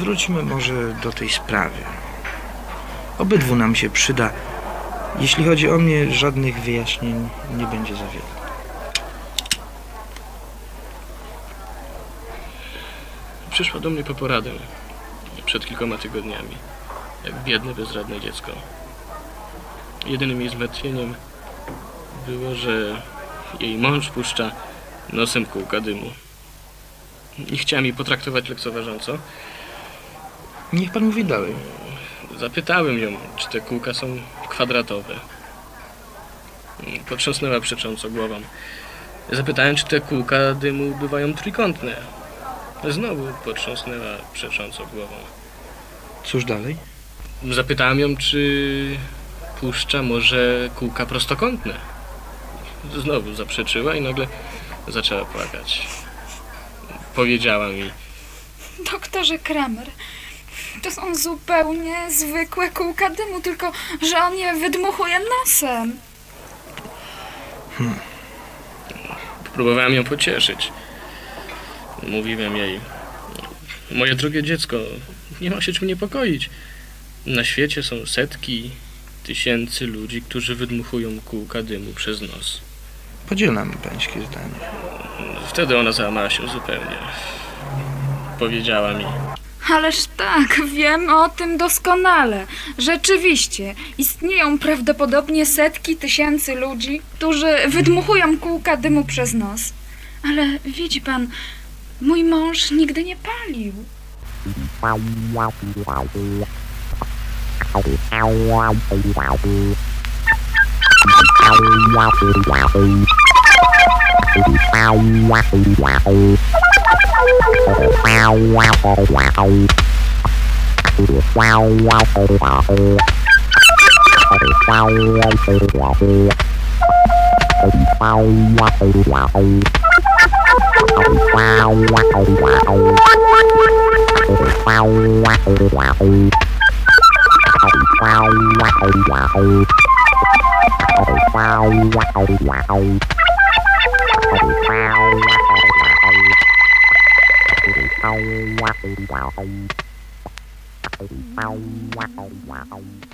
Wróćmy może do tej sprawy. Obydwu nam się przyda. Jeśli chodzi o mnie, żadnych wyjaśnień nie będzie za wiele. Przyszła do mnie po poradę przed kilkoma tygodniami, jak biedne, bezradne dziecko. Jedynym jej zmartwieniem było, że jej mąż puszcza nosem kółka dymu. Nie chciałem jej potraktować lekceważąco. Niech pan mówi dalej. Zapytałem ją, czy te kółka są kwadratowe. Potrząsnęła przecząco głową. Zapytałem, czy te kółka dymu bywają trójkątne. Znowu potrząsnęła przecząco głową. Cóż dalej? Zapytałem ją, czy puszcza może kółka prostokątne. Znowu zaprzeczyła i nagle zaczęła płakać. Powiedziała mi: Doktorze Kramer, to są zupełnie zwykłe kółka dymu, tylko że on je wydmuchuje nosem. Próbowałem ją pocieszyć. Mówiłem jej: moje drogie dziecko, nie ma się czym niepokoić. Na świecie są setki, tysięcy ludzi, którzy wydmuchują kółka dymu przez nos. Podzielam pańskie zdanie. Wtedy ona załamała się zupełnie. Powiedziała mi: Ależ tak, wiem o tym doskonale. Rzeczywiście, istnieją prawdopodobnie setki tysięcy ludzi, którzy wydmuchują kółka dymu przez nos. Ale widzi pan, mój mąż nigdy nie palił. Wow.